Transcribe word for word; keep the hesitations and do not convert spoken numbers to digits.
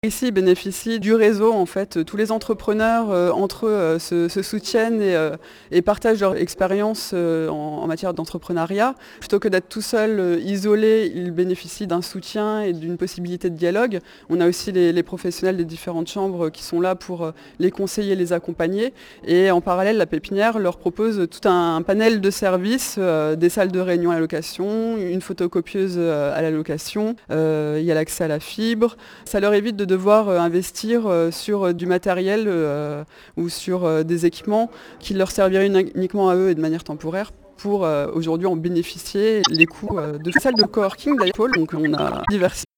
Ici, ils bénéficient du réseau, en fait. Tous les entrepreneurs, euh, entre eux, euh, se, se soutiennent et, euh, et partagent leur expérience euh, en, en matière d'entrepreneuriat. Plutôt que d'être tout seul, euh, isolé, ils bénéficient d'un soutien et d'une possibilité de dialogue. On a aussi les, les professionnels des différentes chambres qui sont là pour euh, les conseiller, les accompagner. Et en parallèle, la pépinière leur propose tout un, un panel de services, euh, des salles de réunion à la location, une photocopieuse euh, à la location, euh, il y a l'accès à la fibre. Ça leur évite de devoir euh, investir euh, sur euh, du matériel euh, ou sur euh, des équipements qui leur serviraient uniquement à eux et de manière temporaire pour euh, aujourd'hui en bénéficier. Les coûts euh, de salles de coworking d'ailleurs, donc on a divers